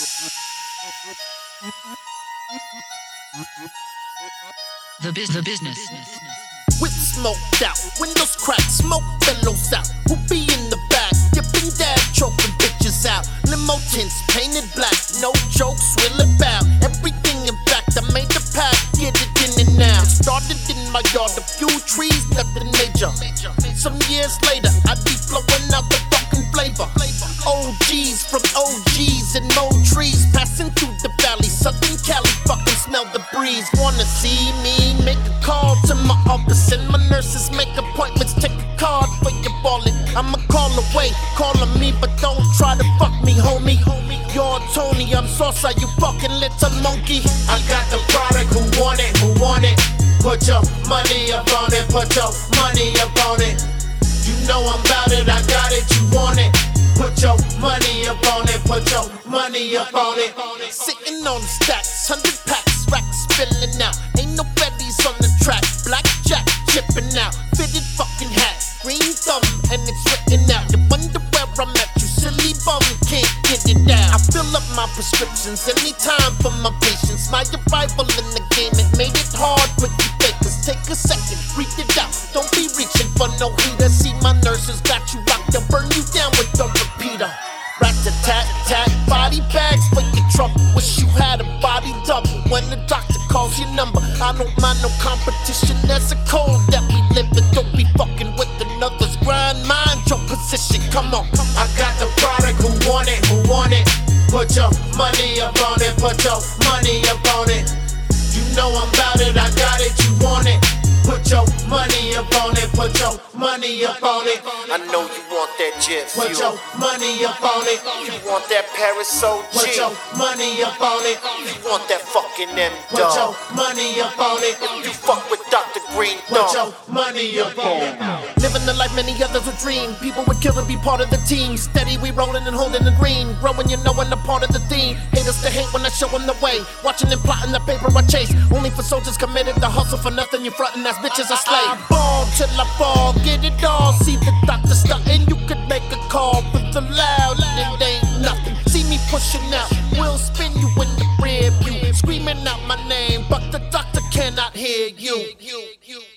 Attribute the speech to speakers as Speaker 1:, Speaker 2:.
Speaker 1: The business.
Speaker 2: Whip smoked out, windows cracked, smoke billows out. Who be in the back? Dipping dad, choking bitches out. Limo tints painted black, no jokes, will about everything in fact. I made the pack, get it in and out. Started in my yard, a few trees, nothing major. Some years later, I be flowing out the fucking flavor. OGs from OGs and more trees, passing through the valley, Southern Cali, fucking smell the breeze. Wanna see me? Make a call to my office, and my nurses make appointments. Take a card for your wallet. I'm a call away, calling me, but don't try to fuck me, homie. You're Tony, I'm Sosa, you fucking little monkey. I got the product, who want it? Who want it? Put your money up on it, put your money up on it. You know I'm about it, I got it, you want it. Put your money up on it, put your money up on it. Sitting on the stacks, 100 packs, racks filling out. Ain't no betties on the track, blackjack chipping out. Fitted fucking hat, green thumb, and it's written out. You wonder where I'm at, you silly bum, can't get it down. I fill up my prescriptions anytime for my patients. My arrival in the game, it made it hard for you fakers. Take a second, read it out, don't be reaching for no heater. See my nurses got you rocked, they'll burn you down with the repeater. Rat-a-tat-tat, body bags for your trouble. Wish you had a body double when the doctor calls your number. I don't mind no competition, there's a code that we live in. Don't be fucking with another's grind, mind your position, come on. I got the product, who want it? Who want it? Put your money up on it, put your money up on it. You know I'm about it, I got it, you want it. Put your money up on it, put your money up on it. I know you want that jet fuel. Put your money up on it. You want that Paris OG. Put your money up on it. You want that fucking M-Dog. Put your money up on it. If you fuck with Dr. Green Thumb, put your money up on it. Living the life many others would dream. People would kill and be part of the team. Steady, we rolling and holding the green. Growing, you knowing the part of the theme. Haters to hate when I show them the way. Watching and plotting the paper I chase. Only for soldiers committed to hustle for nothing. You frontin' ass bitches I slay. I ball till I fall, get it all. See the doctor stuntin', you could make a call with the loud, and it ain't nothing. See me pushing out, we'll spin you in the rear view. Screaming out my name, but the doctor cannot hear you.